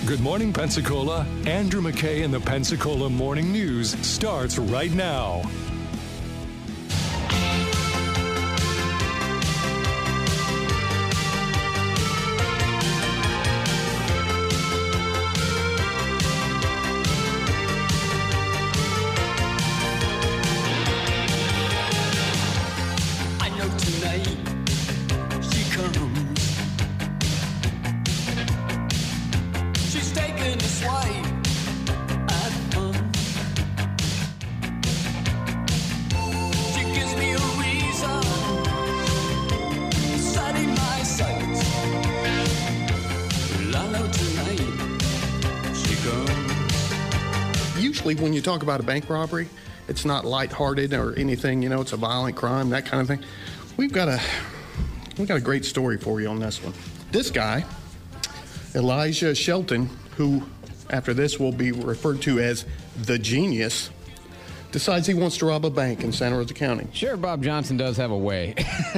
Good morning, Pensacola. Andrew McKay and the Pensacola Morning News starts right now. Usually when you talk about a bank robbery, it's not lighthearted or anything, it's a violent crime, that kind of thing. We've got a great story for you on this one. This guy, Elijah Shelton, who after this will be referred to as the genius, decides he wants to rob a bank in Santa Rosa County. Sure, Bob Johnson does have a way.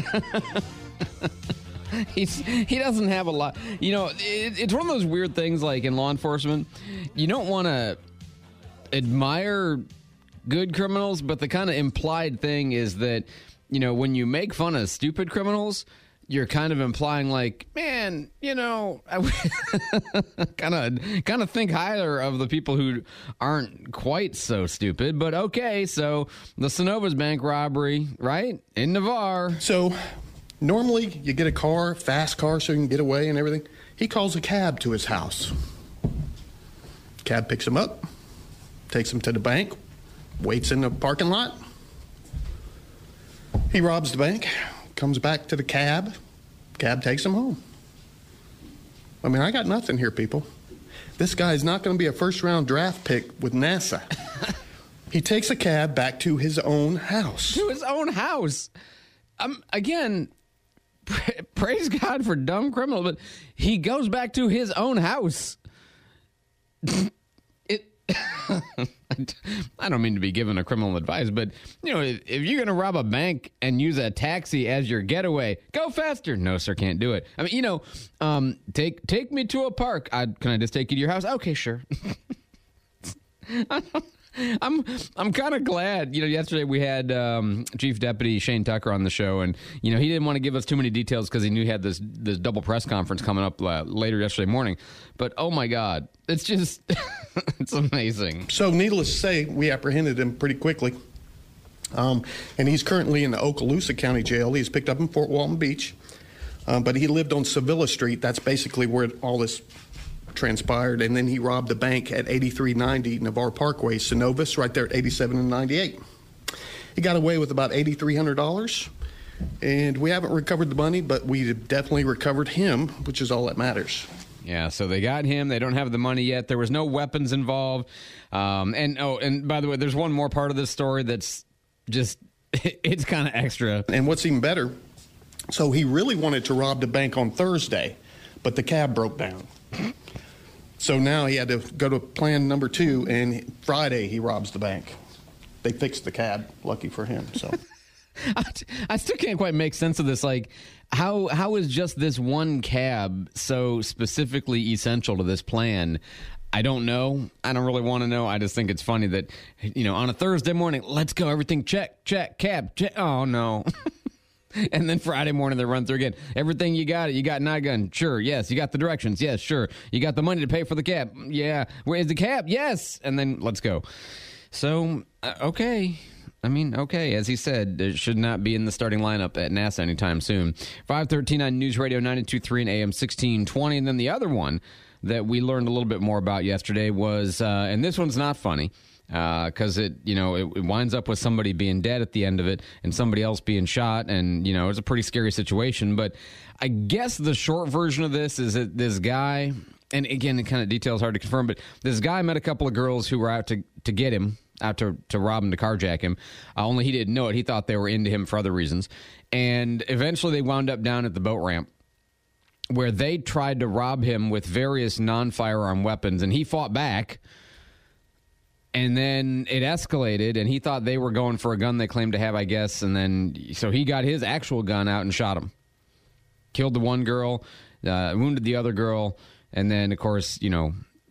He doesn't have a lot. It's one of those weird things like in law enforcement. You don't want to admire good criminals, but the kind of implied thing is that, when you make fun of stupid criminals, you're kind of implying like, man, kind of think higher of the people who aren't quite so stupid. But okay, so the Synovus bank robbery, right, in Navarre. So normally you get a car, fast car, so you can get away and everything. He calls a cab to his house. Cab picks him up, takes him to the bank, waits in the parking lot. He robs the bank, comes back to the cab. Cab takes him home. I got nothing here, people. This guy is not going to be a first-round draft pick with NASA. He takes a cab back to his own house. To his own house. Again, praise God for dumb criminal, but he goes back to his own house. I don't mean to be giving a criminal advice, but, if you're going to rob a bank and use a taxi as your getaway, go faster. No, sir, can't do it. Take me to a park. Can I just take you to your house? Okay, sure. I'm kind of glad. Yesterday we had Chief Deputy Shane Tucker on the show, and he didn't want to give us too many details because he knew he had this double press conference coming up later yesterday morning. But oh my God, it's just it's amazing. So needless to say, we apprehended him pretty quickly, and he's currently in the Okaloosa County Jail. He's picked up in Fort Walton Beach, but he lived on Sevilla Street. That's basically where all this transpired, and then he robbed the bank at 8390 Navarre Parkway, Synovus, right there at 87 and 98. He got away with about $8,300, and we haven't recovered the money, but we definitely recovered him, which is all that matters. Yeah, so they got him. They don't have the money yet. There was no weapons involved. And by the way, there's one more part of this story that's just, it's kind of extra. And what's even better, so he really wanted to rob the bank on Thursday, but the cab broke down. So now he had to go to plan number 2, and Friday he robs the bank. They fixed the cab, lucky for him. So I still can't quite make sense of this. Like, how is just this one cab so specifically essential to this plan? I don't know. I don't really want to know. I just think it's funny that, on a Thursday morning, let's go, everything check, cab, check. Oh, no. And then Friday morning they run through again. Everything you got it. You got night gun. Sure. Yes. You got the directions. Yes. Sure. You got the money to pay for the cab. Yeah. Where is the cab? Yes. And then let's go. So, okay. Okay. As he said, it should not be in the starting lineup at NASA anytime soon. 513 on News Radio 92.3 and AM 1620. And then the other one that we learned a little bit more about yesterday was, and this one's not funny, because it winds up with somebody being dead at the end of it and somebody else being shot, and it's a pretty scary situation. But I guess the short version of this is that this guy, and again, the kind of details hard to confirm, but this guy met a couple of girls who were out to get him, out to rob him, to carjack him. Only he didn't know it. He thought they were into him for other reasons, and eventually they wound up down at the boat ramp, where they tried to rob him with various non-firearm weapons, and he fought back. And then it escalated, and he thought they were going for a gun they claimed to have, I guess. And then, so he got his actual gun out and shot him. Killed the one girl, wounded the other girl. And then, of course,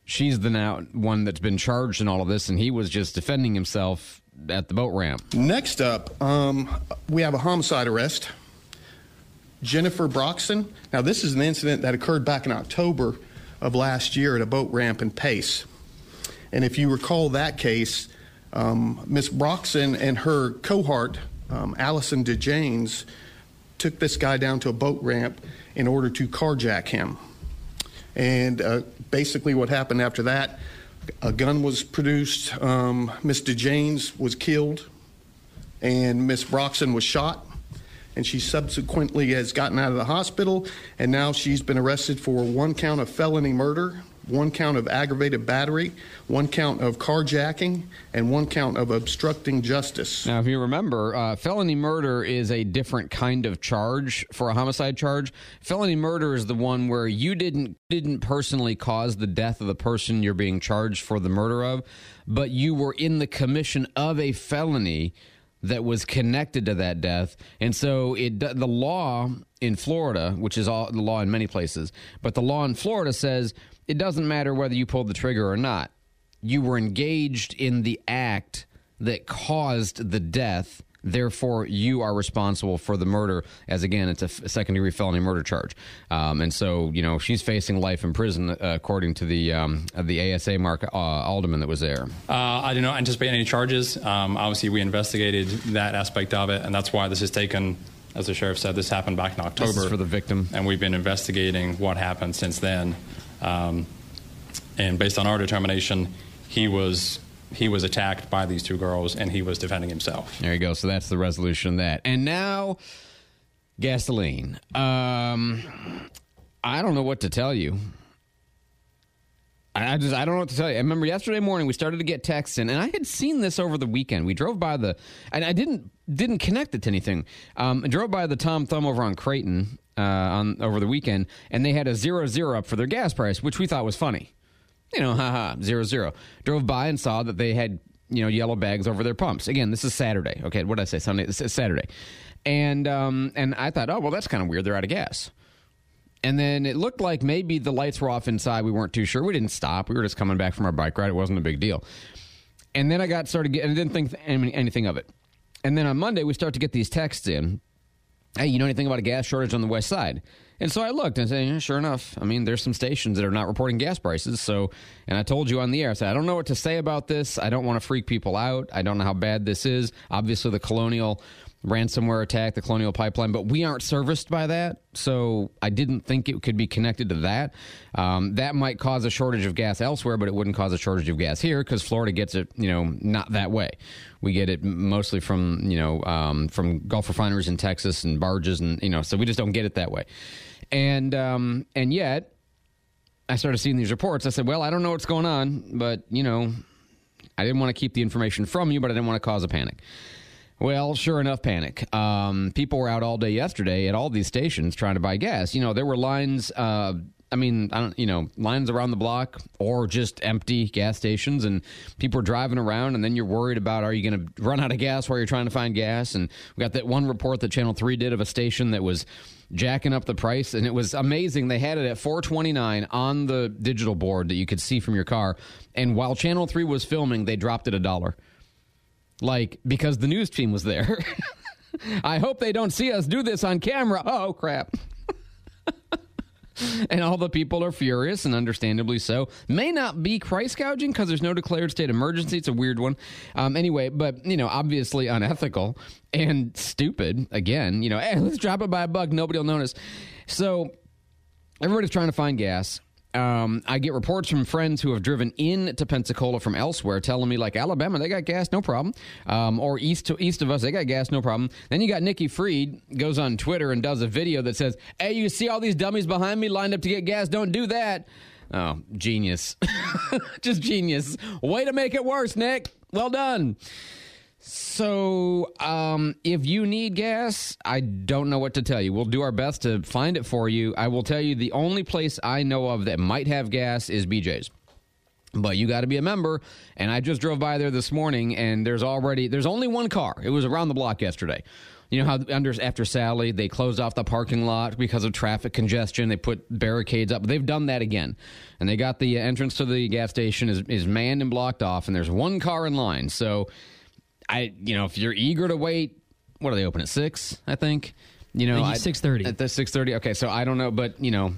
she's the now one that's been charged in all of this, and he was just defending himself at the boat ramp. Next up, we have a homicide arrest. Jennifer Broxson. Now, this is an incident that occurred back in October of last year at a boat ramp in Pace. And if you recall that case, Miss Broxson and her cohort, Allison DeJanes, took this guy down to a boat ramp in order to carjack him. And basically what happened after that, a gun was produced, Miss DeJanes was killed, and Miss Broxson was shot. And she subsequently has gotten out of the hospital, and now she's been arrested for 1 count of felony murder, 1 count of aggravated battery, 1 count of carjacking, and 1 count of obstructing justice. Now, if you remember, felony murder is a different kind of charge for a homicide charge. Felony murder is the one where you didn't personally cause the death of the person you're being charged for the murder of, but you were in the commission of a felony that was connected to that death. And so the law in Florida, which is the law in many places, but the law in Florida says it doesn't matter whether you pulled the trigger or not. You were engaged in the act that caused the death. Therefore, you are responsible for the murder, as, again, it's a second-degree felony murder charge. And so, she's facing life in prison, according to the ASA Mark Alderman that was there. I do not anticipate any charges. Obviously, we investigated that aspect of it, and that's why this has taken, as the sheriff said, this happened back in October. This is for the victim. And we've been investigating what happened since then. And based on our determination, he was attacked by these 2 girls, and he was defending himself. There you go. So that's the resolution of that. And now, gasoline. I don't know what to tell you. I don't know what to tell you. I remember yesterday morning we started to get texts in, and I had seen this over the weekend. We drove by and I didn't connect it to anything. I drove by the Tom Thumb over on Creighton over the weekend, and they had a 0-0 up for their gas price, which we thought was funny. 0-0. Drove by and saw that they had, yellow bags over their pumps. Again, this is Saturday. Okay, what did I say? Sunday? It's Saturday. And I thought, oh, well, that's kind of weird. They're out of gas. And then it looked like maybe the lights were off inside. We weren't too sure. We didn't stop. We were just coming back from our bike ride. It wasn't a big deal. And then I started getting, and I didn't think anything of it. And then on Monday, we start to get these texts in. Hey, you know anything about a gas shortage on the west side? And so I looked and said, sure enough. I mean, there's some stations that are not reporting gas prices. So, and I told you on the air, I said, I don't know what to say about this. I don't want to freak people out. I don't know how bad this is. Obviously, the Colonial ransomware attack, the Colonial Pipeline, but we aren't serviced by that. So I didn't think it could be connected to that. That might cause a shortage of gas elsewhere, but it wouldn't cause a shortage of gas here because Florida gets it, not that way. We get it mostly from Gulf refineries in Texas and barges, and so we just don't get it that way. And yet, I started seeing these reports. I said, well, I don't know what's going on, but I didn't want to keep the information from you, but I didn't want to cause a panic. Well, sure enough, panic. People were out all day yesterday at all these stations trying to buy gas. There were lines. Lines around the block or just empty gas stations, and people were driving around, and then you're worried about, are you going to run out of gas while you're trying to find gas? And we got that one report that Channel 3 did of a station that was jacking up the price, and it was amazing. They had it at $4.29 on the digital board that you could see from your car, and while Channel 3 was filming, they dropped it $1. Because the news team was there. I hope they don't see us do this on camera. Oh, crap. And all the people are furious, and understandably so. May not be price gouging because there's no declared state emergency. It's a weird one. Anyway, but, obviously unethical and stupid. Again, hey, let's drop it by $1. Nobody will notice. So everybody's trying to find gas. I get reports from friends who have driven into Pensacola from elsewhere telling me, like, Alabama, they got gas, no problem. Or east of us, they got gas, no problem. Then you got Nikki Fried, goes on Twitter and does a video that says, hey, you see all these dummies behind me lined up to get gas? Don't do that. Oh, genius. Just genius. Way to make it worse, Nick. Well done. So, if you need gas, I don't know what to tell you. We'll do our best to find it for you. I will tell you the only place I know of that might have gas is BJ's. But you got to be a member, and I just drove by there this morning, and there's only one car. It was around the block yesterday. You know how after Sally, they closed off the parking lot because of traffic congestion. They put barricades up. They've done that again. And they got the entrance to the gas station is manned and blocked off, and there's one car in line. So, if you're eager to wait, what are they open at 6, I think? 6:30. At the 6:30? Okay, so I don't know, but,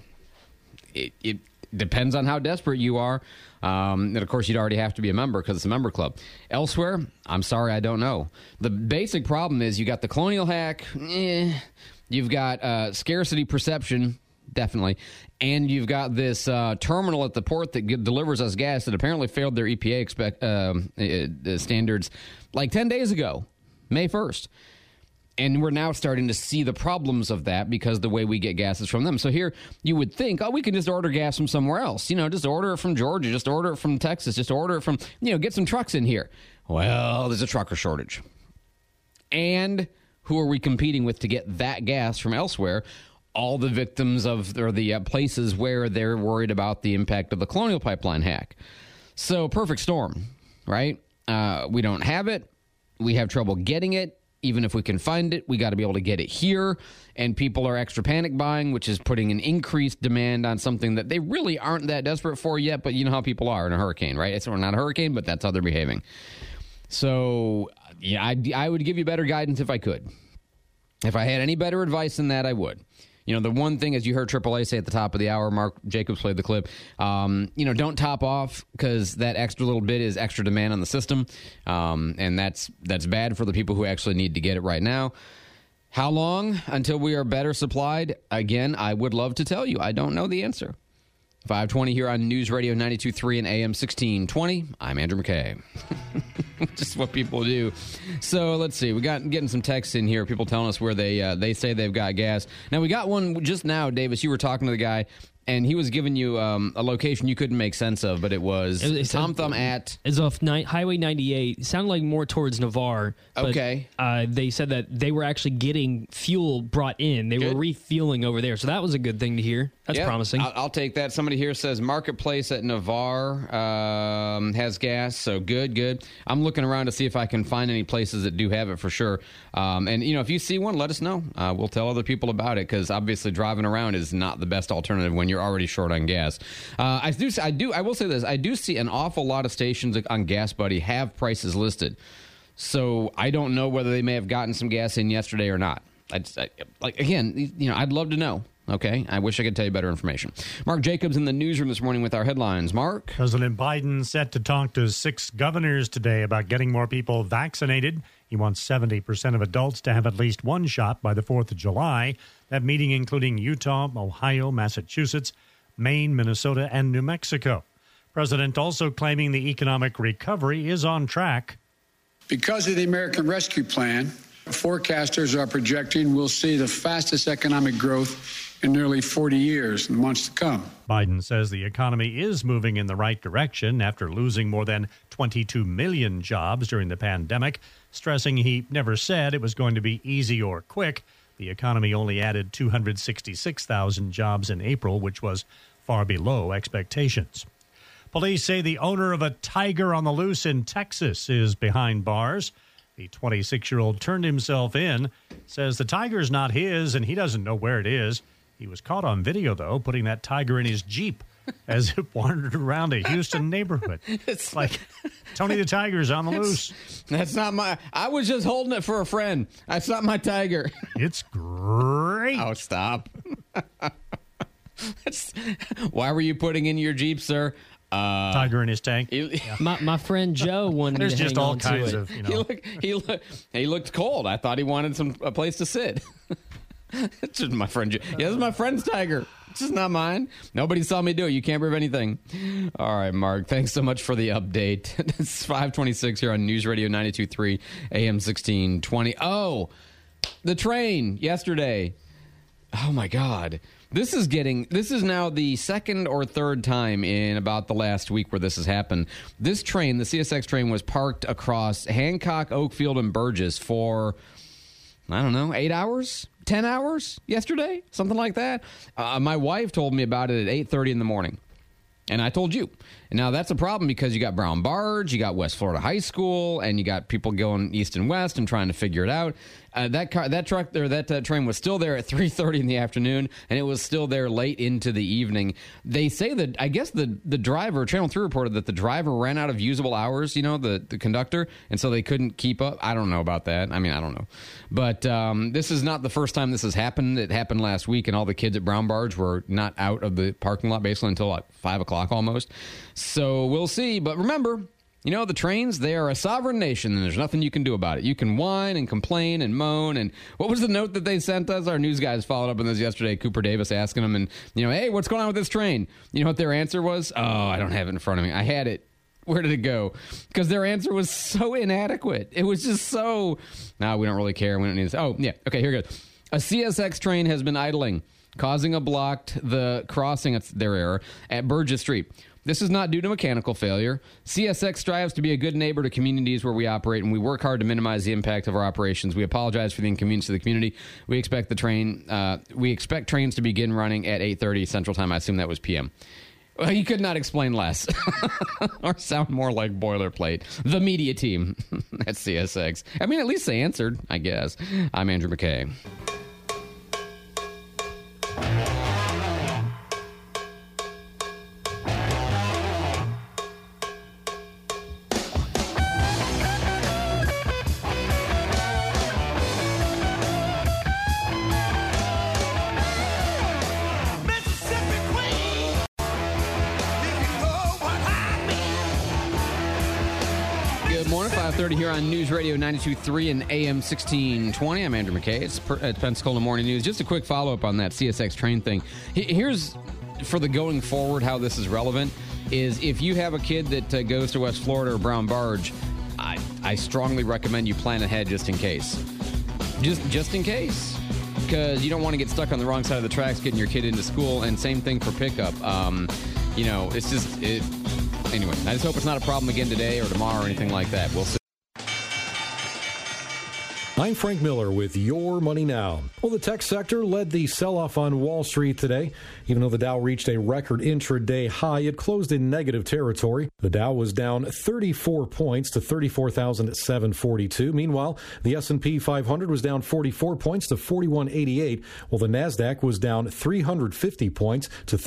it depends on how desperate you are. And, of course, you'd already have to be a member because it's a member club. Elsewhere, I'm sorry, I don't know. The basic problem is you got the Colonial hack. You've got scarcity perception, definitely. And you've got this terminal at the port that delivers us gas that apparently failed their EPA standards like 10 days ago, May 1st. And we're now starting to see the problems of that because the way we get gas is from them. So here you would think, we can just order gas from somewhere else. Just order it from Georgia, just order it from Texas, just order it from, get some trucks in here. Well, there's a trucker shortage. And who are we competing with to get that gas from elsewhere? All the victims or the places where they're worried about the impact of the Colonial Pipeline hack. So perfect storm, right? We don't have it. We have trouble getting it. Even if we can find it, we got to be able to get it here. And people are extra panic buying, which is putting an increased demand on something that they really aren't that desperate for yet. But you know how people are in a hurricane, right? It's not a hurricane, but that's how they're behaving. So, yeah, I would give you better guidance if I could. If I had any better advice than that, I would. The one thing, as you heard AAA say at the top of the hour, Mark Jacobs played the clip, don't top off because that extra little bit is extra demand on the system, and that's bad for the people who actually need to get it right now. How long until we are better supplied? Again, I would love to tell you. I don't know the answer. 520 here on News Radio 92.3 and AM 1620. I'm Andrew McKay. Just what people do. So let's see. We got getting some texts in here. People telling us where they say they've got gas. Now we got one just now, Davis. You were talking to the guy, and he was giving you a location you couldn't make sense of, but it was Tom Thumb at. It's off Highway 98. It sounded like more towards Navarre. Okay. They said that they were actually getting fuel brought in. They were refueling over there. So that was a good thing to hear. That's promising. I'll take that. Somebody here says Marketplace at Navarre has gas. So good. I'm looking around to see if I can find any places that do have it for sure. And, if you see one, let us know. We'll tell other people about it because obviously driving around is not the best alternative when you're already short on gas. I will say this. I do see an awful lot of stations on Gas Buddy have prices listed. So I don't know whether they may have gotten some gas in yesterday or not. I'd love to know. Okay, I wish I could tell you better information. Mark Jacobs in the newsroom this morning with our headlines. Mark? President Biden set to talk to 6 governors today about getting more people vaccinated. He wants 70% of adults to have at least one shot by the 4th of July. That meeting including Utah, Ohio, Massachusetts, Maine, Minnesota, and New Mexico. President also claiming the economic recovery is on track. Because of the American Rescue Plan, forecasters are projecting we'll see the fastest economic growth in nearly 40 years in the months to come. Biden says the economy is moving in the right direction after losing more than 22 million jobs during the pandemic, stressing he never said it was going to be easy or quick. The economy only added 266,000 jobs in April, which was far below expectations. Police say the owner of a tiger on the loose in Texas is behind bars. The 26-year-old turned himself in, says the tiger's not his and he doesn't know where it is. He was caught on video, though, putting that tiger in his Jeep as it wandered around a Houston neighborhood. It's like Tony the Tiger's on the loose. That's not my... I was just holding it for a friend. That's not my tiger. It's great. Oh, stop. Why were you putting in your Jeep, sir? Tiger in his tank. My friend Joe wanted There's to just hang all on kinds to it. of, He looked cold. I thought he wanted a place to sit. It's just my friend Joe. Yeah, this is my friend's tiger. This is not mine. Nobody saw me do it. You can't prove anything. All right, Mark. Thanks so much for the update. It's 5:26 here on News Radio 92.3 AM 1620. Oh, the train yesterday. Oh, my God. This is now the second or third time in about the last week where this has happened. This train, the CSX train, was parked across Hancock, Oakfield, and Burgess for, 8 hours? 10 hours yesterday? Something like that. My wife told me about it at 8:30 in the morning. And I told you. And now that's a problem because you got Brown Barge, you got West Florida High School, and you got people going east and west and trying to figure it out. That train was still there at 3:30 in the afternoon, and it was still there late into the evening. They say that, I guess the driver, Channel 3 reported that the driver ran out of usable hours, the conductor, and so they couldn't keep up. I don't know about that. I mean, I don't know. But this is not the first time this has happened. It happened last week, and all the kids at Brown Barge were not out of the parking lot basically until like 5 o'clock almost. So we'll see. But remember, the trains, they are a sovereign nation, and there's nothing you can do about it. You can whine and complain and moan. And what was the note that they sent us? Our news guys followed up on this yesterday, Cooper Davis asking them, and, hey, what's going on with this train? You know what their answer was? Oh, I don't have it in front of me. I had it. Where did it go? Because their answer was so inadequate. It was just so, we don't really care. We don't need this. Oh, yeah. Okay, here it goes. A CSX train has been idling, causing a blocked the crossing, it's their error, at Burgess Street. This is not due to mechanical failure. CSX strives to be a good neighbor to communities where we operate, and we work hard to minimize the impact of our operations. We apologize for the inconvenience to the community. We expect trains to begin running at 8:30 Central Time. I assume that was PM. Well, you could not explain less or sound more like boilerplate. The media team at CSX. I mean, at least they answered, I guess. I'm Andrew McKay. Good morning, 5:30 here on News Radio 92.3 and AM 1620. I'm Andrew McKay. It's Pensacola Morning News. Just a quick follow-up on that CSX train thing. Here's, for the going forward, how this is relevant, is if you have a kid that goes to West Florida or Brown Barge, I strongly recommend you plan ahead just in case. Just in case. Because you don't want to get stuck on the wrong side of the tracks getting your kid into school, and same thing for pickup. It's just... Anyway, I just hope it's not a problem again today or tomorrow or anything like that. We'll see. I'm Frank Miller with Your Money Now. Well, the tech sector led the sell-off on Wall Street today. Even though the Dow reached a record intraday high, it closed in negative territory. The Dow was down 34 points to 34,742. Meanwhile, the S&P 500 was down 44 points to 4188, while the Nasdaq was down 350 points to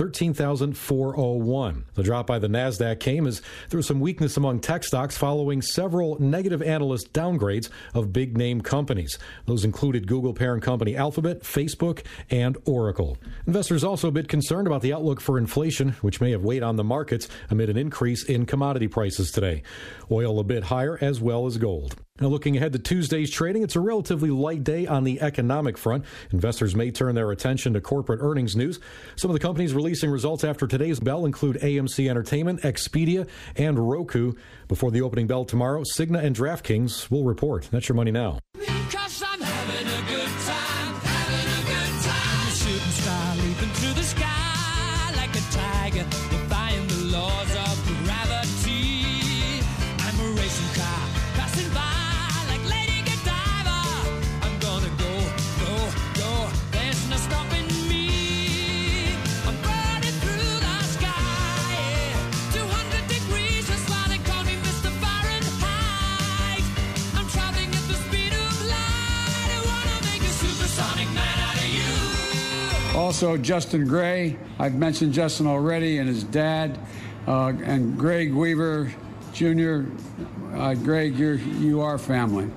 13,401. The drop by the Nasdaq came as there was some weakness among tech stocks following several negative analyst downgrades of big-name companies. Those included Google parent company Alphabet, Facebook, and Oracle. Investors also a bit concerned about the outlook for inflation, which may have weighed on the markets amid an increase in commodity prices today. Oil a bit higher, as well as gold. Now, looking ahead to Tuesday's trading, it's a relatively light day on the economic front. Investors may turn their attention to corporate earnings news. Some of the companies releasing results after today's bell include AMC Entertainment, Expedia, and Roku. Before the opening bell tomorrow, Cigna and DraftKings will report. That's Your Money Now. Because I'm having a good time, I'm a shooting star leaping through the sky like a tiger, defying the laws of gravity. I'm a racing car passing by like Lady Godiva. I'm gonna go, there's no stopping me. I'm burning through the sky, 200 degrees, that's why they call me Mr. Fahrenheit. I'm traveling at the speed of light, I wanna make a supersonic man out of you. Also, Justin Gray. I've mentioned Justin already, and his dad, and Greg Weaver Jr. Greg, you are family.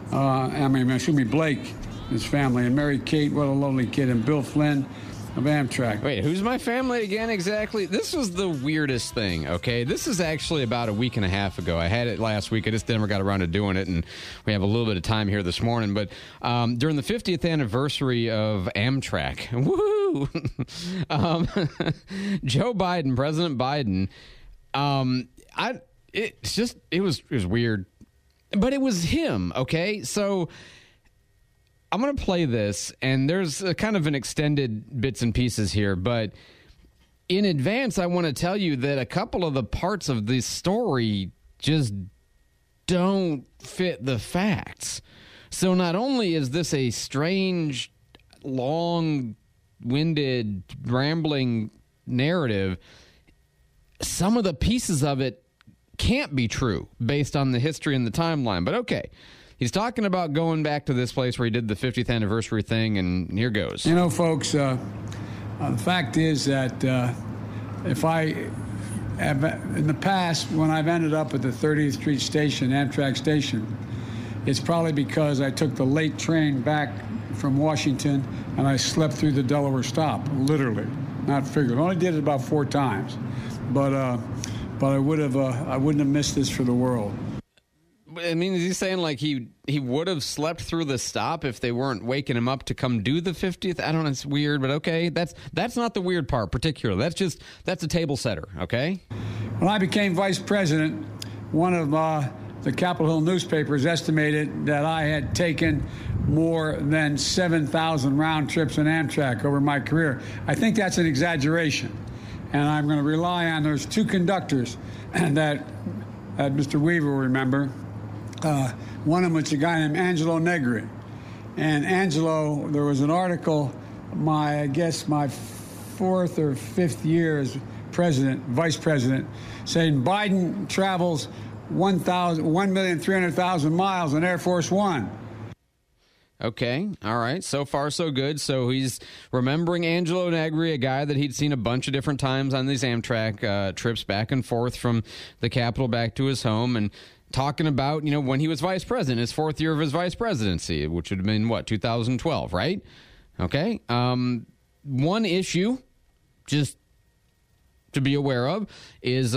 Blake, his family, and Mary Kate, what a lovely kid, and Bill Flynn of Amtrak. Wait, who's my family again exactly? This was the weirdest thing, okay? This is actually about a week and a half ago. I had it last week. I just never got around to doing it, and we have a little bit of time here this morning. But during the 50th anniversary of Amtrak, woohoo! Joe Biden, President Biden, it was weird. But it was him, okay? So I'm going to play this, and there's a kind of an extended bits and pieces here, but in advance, I want to tell you that a couple of the parts of this story just don't fit the facts. So not only is this a strange, long-winded, rambling narrative, some of the pieces of it can't be true based on the history and the timeline. But okay, he's talking about going back to this place where he did the 50th anniversary thing, and here goes. You know, folks, the fact is that if I have, in the past, when I've ended up at the 30th Street station, Amtrak station, it's probably because I took the late train back from Washington and I slept through the Delaware stop, literally, not figuratively. I only did it about 4 times, but I wouldn't have missed this for the world. I mean, is he saying like he would have slept through the stop if they weren't waking him up to come do the 50th? I don't know. It's weird, but okay. That's not the weird part, particularly. That's a table setter, okay? When I became vice president, one of the Capitol Hill newspapers estimated that I had taken more than 7,000 round trips in Amtrak over my career. I think that's an exaggeration, and I'm going to rely on those 2 conductors that Mr. Weaver will remember. One of them was a guy named Angelo Negri. And Angelo, there was an article, I guess my 4th or 5th year as vice president, saying Biden travels 1,300,000 miles on Air Force One. Okay, all right. So far, so good. So he's remembering Angelo Negri, a guy that he'd seen a bunch of different times on these Amtrak trips back and forth from the Capitol back to his home, and talking about, when he was vice president, his 4th year of his vice presidency, which would have been, 2012, right? Okay. One issue, just to be aware of, is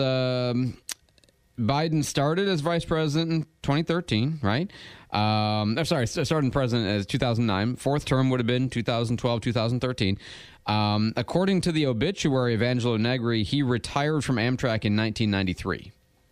Biden started as vice president in 2013, right? Started president as 2009. 4th term would have been 2012, 2013. According to the obituary of Angelo Negri, he retired from Amtrak in 1993.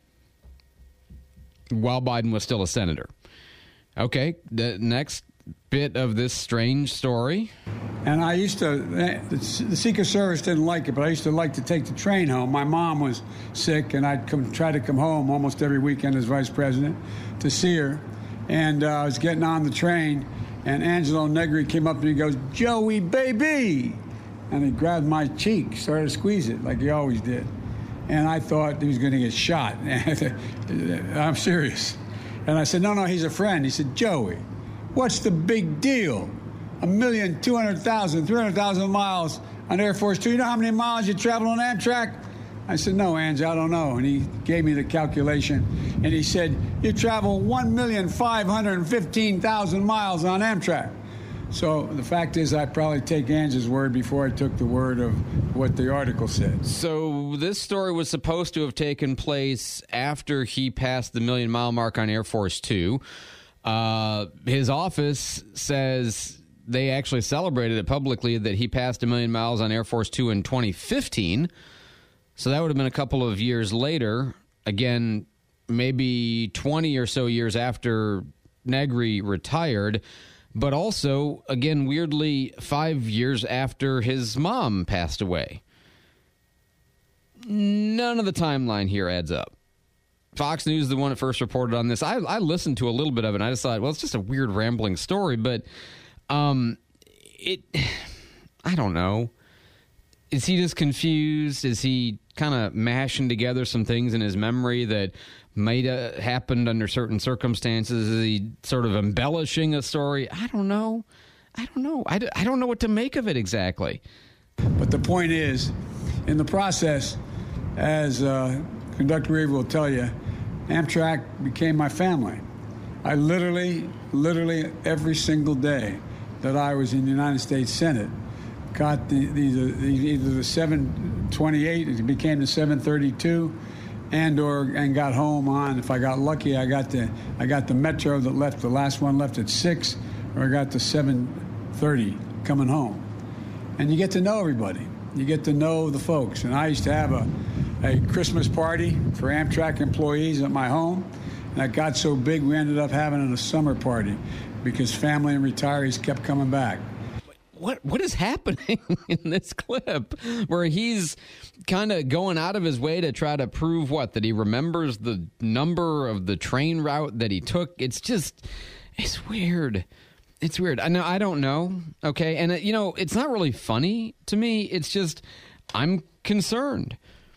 While Biden was still a senator. Okay, the next bit of this strange story. And I used to, the Secret Service didn't like it, but I used to like to take the train home. My mom was sick, and I'd try to come home almost every weekend as vice president to see her. And I was getting on the train, and Angelo Negri came up to me and goes, "Joey, baby!" And he grabbed my cheek, started to squeeze it like he always did. And I thought he was going to get shot. I'm serious. And I said, no, he's a friend. He said, "Joey, what's the big deal? 1,200,000, 300,000 miles on Air Force Two. You know how many miles you travel on Amtrak?" I said, "No, Ange, I don't know." And he gave me the calculation. And he said, "You travel 1,515,000 miles on Amtrak." So the fact is, I probably take Ange's word before I took the word of what the article said. So this story was supposed to have taken place after he passed the 1,000,000-mile mark on Air Force Two. His office says they actually celebrated it publicly that he passed 1,000,000 miles on Air Force Two in 2015. So that would have been a couple of years later. Again, maybe 20 or so years after Negri retired. But also, again, weirdly, 5 years after his mom passed away. None of the timeline here adds up. Fox News is the one that first reported on this. I listened to a little bit of it, and I decided, well, it's just a weird, rambling story. But I don't know. Is he just confused? Is he kind of mashing together some things in his memory that might have happened under certain circumstances? Is he sort of embellishing a story? I don't know. I don't know what to make of it exactly. But the point is, in the process, as Conductor Weaver will tell you, Amtrak became my family. I literally every single day that I was in the United States Senate got either the 728, it became the 732, and got home on, if I got lucky, I got the Metro that left, the last one left at 6, or I got the 730 coming home. And you get to know everybody. You get to know the folks. And I used to have a Christmas party for Amtrak employees at my home. And that got so big we ended up having a summer party because family and retirees kept coming back. What is happening in this clip where he's kind of going out of his way to try to prove that he remembers the number of the train route that he took? It's weird. It's weird. I don't know. Okay. And it's not really funny to me. It's just, I'm concerned.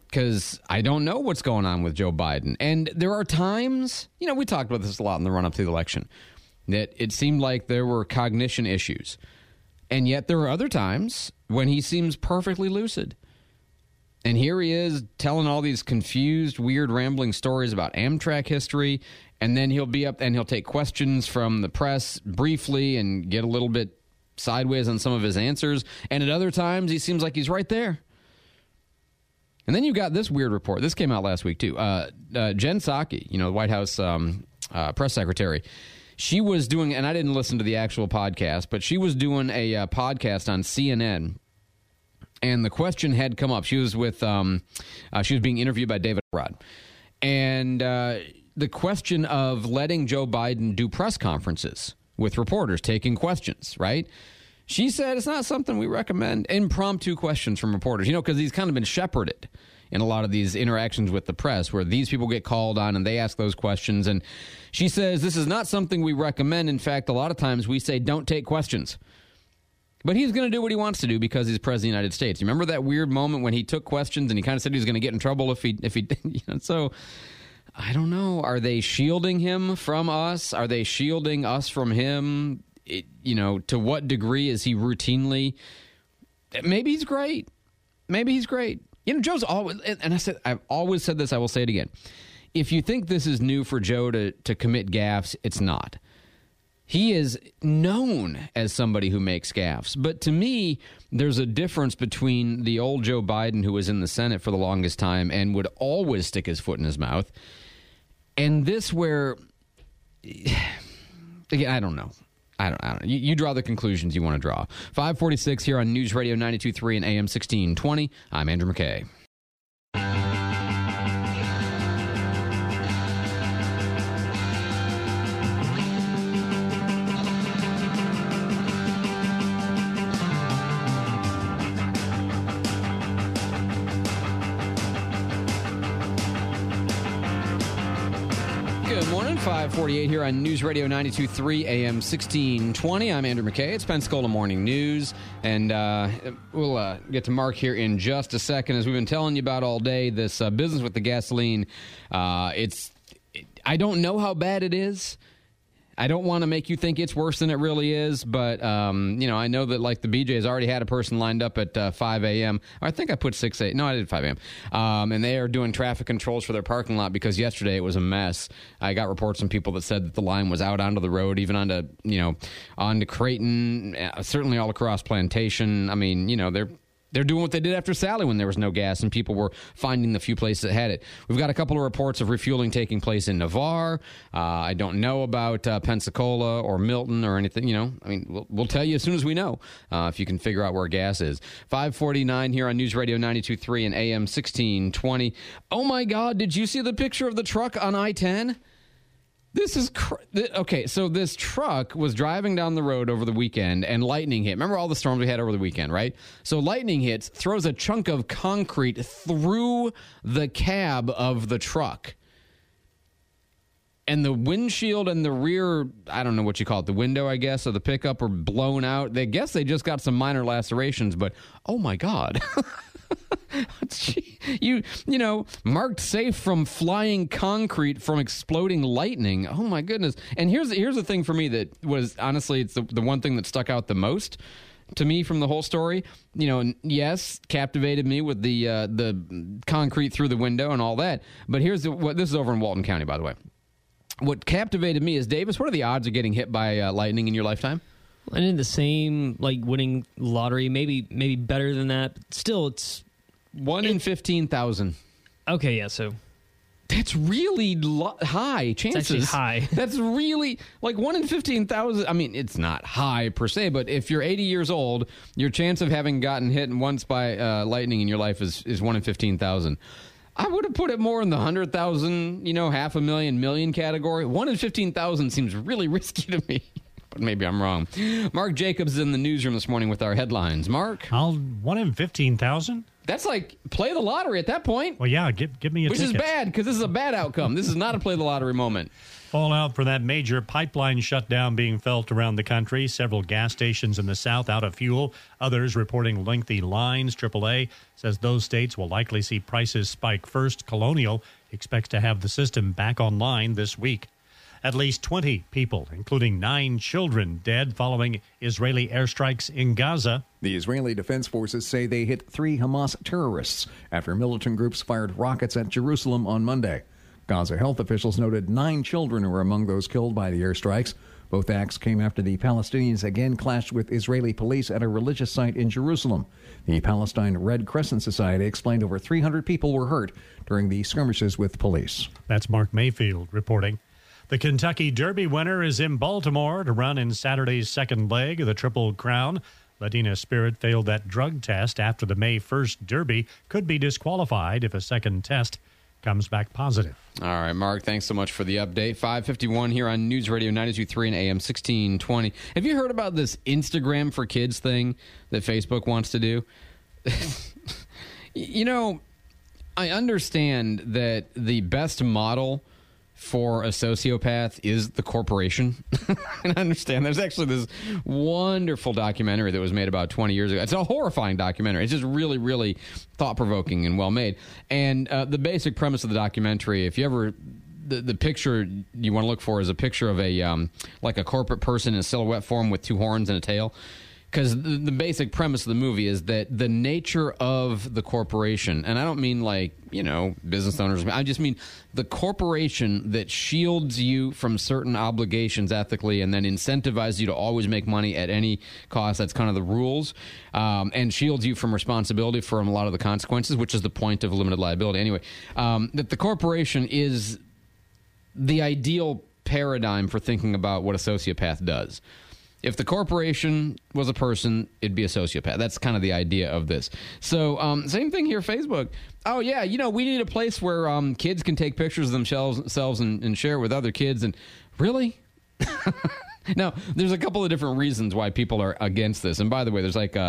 because I don't know what's going on with Joe Biden. And there are times, we talked about this a lot in the run-up to the election, that it seemed like there were cognition issues. And yet there are other times when he seems perfectly lucid. And here he is telling all these confused, weird, rambling stories about Amtrak history. And then he'll be up and he'll take questions from the press briefly and get a little bit sideways on some of his answers. And at other times, he seems like he's right there. And then you got this weird report. This came out last week, too. Jen Psaki, the White House press secretary, she was doing, and I didn't listen to the actual podcast, but she was doing a podcast on CNN. And the question had come up. She was she was being interviewed by David Rod. And the question of letting Joe Biden do press conferences with reporters, taking questions, right? She said it's not something we recommend. Impromptu questions from reporters, because he's kind of been shepherded in a lot of these interactions with the press where these people get called on and they ask those questions. And she says this is not something we recommend. In fact, a lot of times we say don't take questions. But he's going to do what he wants to do because he's president of the United States. You remember that weird moment when he took questions and he kind of said he was going to get in trouble if he So I don't know. Are they shielding him from us? Are they shielding us from him? To what degree is he routinely? Maybe he's great. Maybe he's great. Joe's always, and I've always said this, I will say it again. If you think this is new for Joe to commit gaffes, it's not. He is known as somebody who makes gaffes. But to me, there's a difference between the old Joe Biden who was in the Senate for the longest time and would always stick his foot in his mouth, and this where, again, I don't know. I don't know. You draw the conclusions you want to draw. 546 here on News Radio 92.3 and AM 1620. I'm Andrew McKay. Good morning, 548 here on News Radio 92.3 AM 1620. I'm Andrew McKay. It's Pensacola Morning News, and we'll get to Mark here in just a second. As we've been telling you about all day, this business with the gasoline, I don't know how bad it is. I don't want to make you think it's worse than it really is, but, I know that, like, the BJ's already had a person lined up at 5 a.m. I think I put 6 a.m. No, I did 5 a.m. And they are doing traffic controls for their parking lot because yesterday it was a mess. I got reports from people that said that the line was out onto the road, even onto Creighton, certainly all across Plantation. I mean, they're doing what they did after Sally when there was no gas and people were finding the few places that had it. We've got a couple of reports of refueling taking place in Navarre. I don't know about Pensacola or Milton or anything. We'll tell you as soon as we know if you can figure out where gas is. 549 here on News Radio 92.3 and AM 1620. Oh, my God, did you see the picture of the truck on I-10? This is okay. So this truck was driving down the road over the weekend, and lightning hit. Remember all the storms we had over the weekend, right? So lightning hits, throws a chunk of concrete through the cab of the truck, and the windshield and the rear, I don't know what you call it, the window, I guess, of the pickup, are blown out. They guess they just got some minor lacerations, but oh my God. Marked safe from flying concrete from exploding lightning. Oh my goodness. And here's the thing for me that was, honestly, it's the one thing that stuck out the most to me from the whole story. Yes, captivated me with the concrete through the window and all that. But here's what this is over in Walton County, by the way. What captivated me is, Davis, what are the odds of getting hit by lightning in your lifetime? And in the same, winning lottery, maybe better than that. But still, it's 1 in 15,000. Okay, yeah, so that's really high chances. It's actually high. That's really 1 in 15,000. I mean, it's not high per se, but if you're 80 years old, your chance of having gotten hit once by lightning in your life is 1 in 15,000. I would have put it more in the 100,000, 500,000, million category. 1 in 15,000 seems really risky to me. But maybe I'm wrong. Mark Jacobs is in the newsroom this morning with our headlines. Mark? 1 in 15,000? That's like play the lottery at that point. Well, yeah, give me a Which ticket. is bad because this is a bad outcome. This is not a play the lottery moment. Fallout for that major pipeline shutdown being felt around the country. Several gas stations in the South out of fuel. Others reporting lengthy lines. AAA says those states will likely see prices spike first. Colonial expects to have the system back online this week. At least 20 people, including 9 children, dead following Israeli airstrikes in Gaza. The Israeli Defense Forces say they hit 3 Hamas terrorists after militant groups fired rockets at Jerusalem on Monday. Gaza health officials noted 9 children were among those killed by the airstrikes. Both acts came after the Palestinians again clashed with Israeli police at a religious site in Jerusalem. The Palestine Red Crescent Society explained over 300 people were hurt during the skirmishes with police. That's Mark Mayfield reporting. The Kentucky Derby winner is in Baltimore to run in Saturday's second leg of the Triple Crown. Latina Spirit failed that drug test after the May 1st Derby, could be disqualified if a second test comes back positive. All right, Mark, thanks so much for the update. 5:51 here on News Radio 92.3 and AM 1620. Have you heard about this Instagram for Kids thing that Facebook wants to do? You know, I understand that the best model for a sociopath is the corporation. And I understand there's actually this wonderful documentary that was made about 20 years ago. It's a horrifying documentary. It's just really, really thought-provoking and well-made. And the basic premise of the documentary, if you ever... The picture you want to look for is a picture of a like a corporate person in a silhouette form with 2 horns and a tail. Because the basic premise of the movie is that the nature of the corporation, and I don't mean like, you know, business owners, I just mean the corporation that shields you from certain obligations ethically and then incentivizes you to always make money at any cost. That's kind of the rules, and shields you from responsibility for a lot of the consequences, which is the point of limited liability. Anyway, that the corporation is the ideal paradigm for thinking about what a sociopath does. If the corporation was a person, it'd be a sociopath. That's kind of the idea of this. So, same thing here, Facebook. Oh, yeah, you know, we need a place where kids can take pictures of themselves and share it with other kids. And really? Now, there's a couple of different reasons why people are against this. And by the way, there's like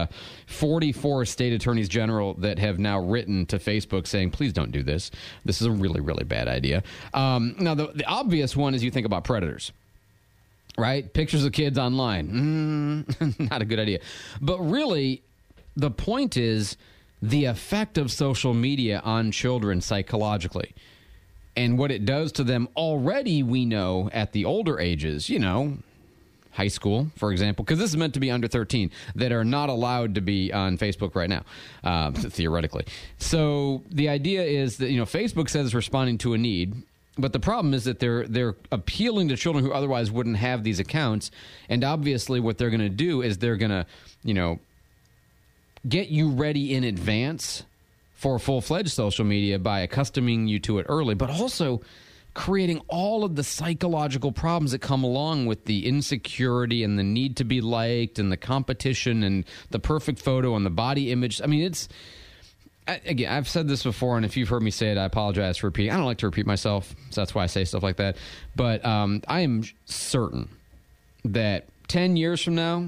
44 state attorneys general that have now written to Facebook saying, please don't do this. This is a really, really bad idea. Now, the obvious one is you think about predators. Right? Pictures of kids online. Not a good idea. But really, the point is the effect of social media on children psychologically. And what it does to them already, we know, at the older ages, you know, high school, for example, because this is meant to be under 13, that are not allowed to be on Facebook right now, theoretically. So the idea is that, you know, Facebook says it's responding to a need. But the problem is that they're appealing to children who otherwise wouldn't have these accounts. And obviously what they're going to do is they're going to, you know, get you ready in advance for full-fledged social media by accustoming you to it early, but also creating all of the psychological problems that come along with the insecurity and the need to be liked and the competition and the perfect photo and the body image. I mean, it's... Again, I've said this before, and if you've heard me say it, I apologize for repeating. I don't like to repeat myself, so that's why I say stuff like that. But I am certain that 10 years from now,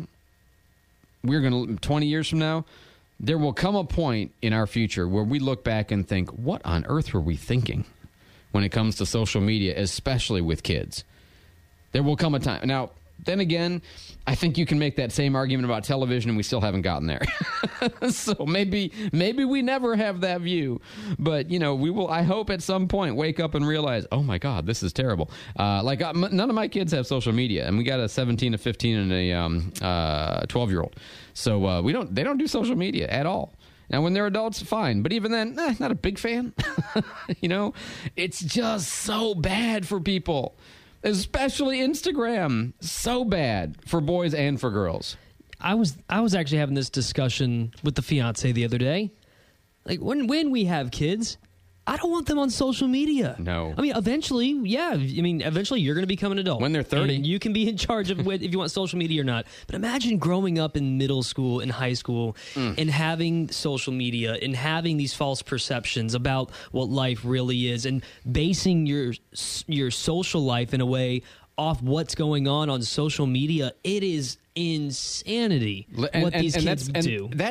20 years from now, there will come a point in our future where we look back and think, what on earth were we thinking when it comes to social media, especially with kids? There will come a time. Now, then again, I think you can make that same argument about television, and we still haven't gotten there. So maybe we never have that view. But, you know, we will, I hope at some point, wake up and realize, oh, my God, this is terrible. None of my kids have social media, and we got a 17, a 15, and a 12-year-old. So they don't do social media at all. Now, when they're adults, fine. But even then, not a big fan. You know, it's just so bad for people. Especially Instagram. So bad for boys and for girls. I was actually having this discussion with the fiance the other day. Like, when we have kids, I don't want them on social media. No. I mean, eventually, yeah. I mean, eventually you're going to become an adult. When they're 30. And you can be in charge of if you want social media or not. But imagine growing up in middle school and high school and having social media and having these false perceptions about what life really is and basing your social life in a way off what's going on social media. It is insanity what these kids do.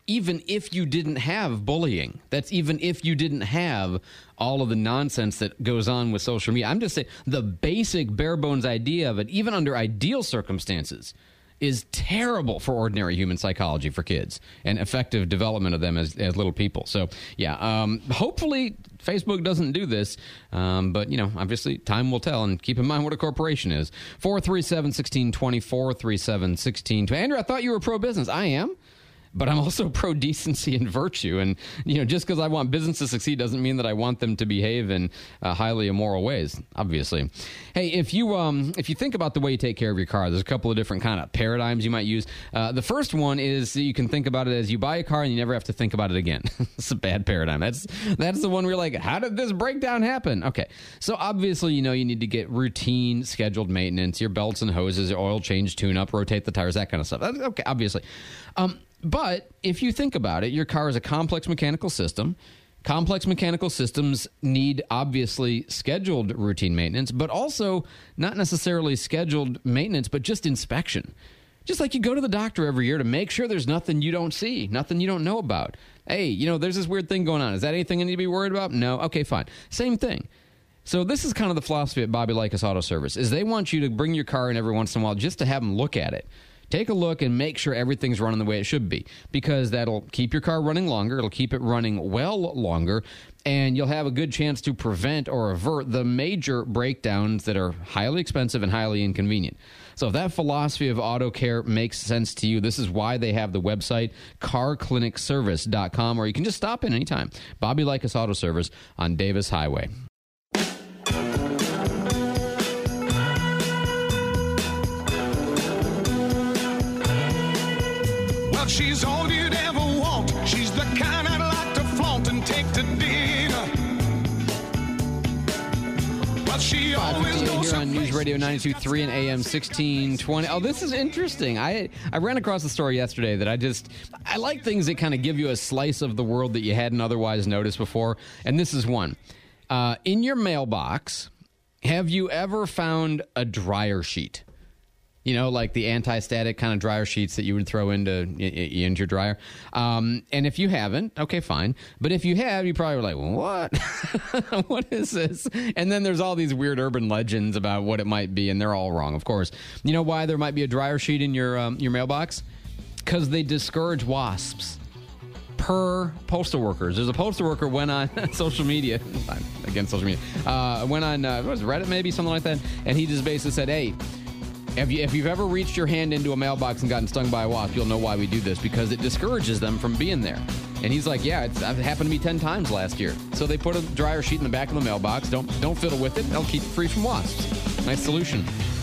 even if you didn't have bullying. That's even if you didn't have all of the nonsense that goes on with social media. I'm just saying the basic bare bones idea of it, even under ideal circumstances, is terrible for ordinary human psychology for kids and effective development of them as little people. So, yeah, hopefully Facebook doesn't do this, but, obviously time will tell, and keep in mind what a corporation is. 437-1620, 437-1620. Andrew, I thought you were pro-business. I am. But I'm also pro-decency and virtue. And, just because I want business to succeed doesn't mean that I want them to behave in highly immoral ways, obviously. Hey, if you think about the way you take care of your car, there's a couple of different kind of paradigms you might use. The first one is you can think about it as you buy a car and you never have to think about it again. It's a bad paradigm. That's the one where you're like, how did this breakdown happen? Okay, so obviously, you need to get routine scheduled maintenance, your belts and hoses, your oil change, tune-up, rotate the tires, that kind of stuff. Okay, obviously. But if you think about it, your car is a complex mechanical system. Complex mechanical systems need, obviously, scheduled routine maintenance, but also not necessarily scheduled maintenance, but just inspection. Just like you go to the doctor every year to make sure there's nothing you don't see, nothing you don't know about. Hey, there's this weird thing going on. Is that anything I need to be worried about? No? Okay, fine. Same thing. So this is kind of the philosophy at Bobby Likas Auto Service, is they want you to bring your car in every once in a while just to have them look at it. Take a look and make sure everything's running the way it should be, because that'll keep your car running longer. It'll keep it running well longer, and you'll have a good chance to prevent or avert the major breakdowns that are highly expensive and highly inconvenient. So if that philosophy of auto care makes sense to you, this is why they have the website carclinicservice.com, or you can just stop in anytime. Bobby Likas Auto Service on Davis Highway. She's all you'd ever want. She's the kind I'd like to flaunt and take to dinner. But she always knows here on News Radio 92.3 and AM 1620. Oh, this is interesting. I ran across a story yesterday that I like things that kind of give you a slice of the world that you hadn't otherwise noticed before. And this is one. In your mailbox, have you ever found a dryer sheet? Like the anti-static kind of dryer sheets that you would throw into your dryer. And if you haven't, okay, fine. But if you have, you probably were like, what? What is this? And then there's all these weird urban legends about what it might be, and they're all wrong, of course. You know why there might be a dryer sheet in your mailbox? Because they discourage wasps. Per postal workers. There's a postal worker went on social media, against social media, went on, what was it, Reddit maybe, something like that, and he just basically said, hey, if you've ever reached your hand into a mailbox and gotten stung by a wasp, you'll know why we do this, because it discourages them from being there. And he's like, yeah, it's happened to me 10 times last year. So they put a dryer sheet in the back of the mailbox. Don't fiddle with it. They'll keep it free from wasps. Nice solution.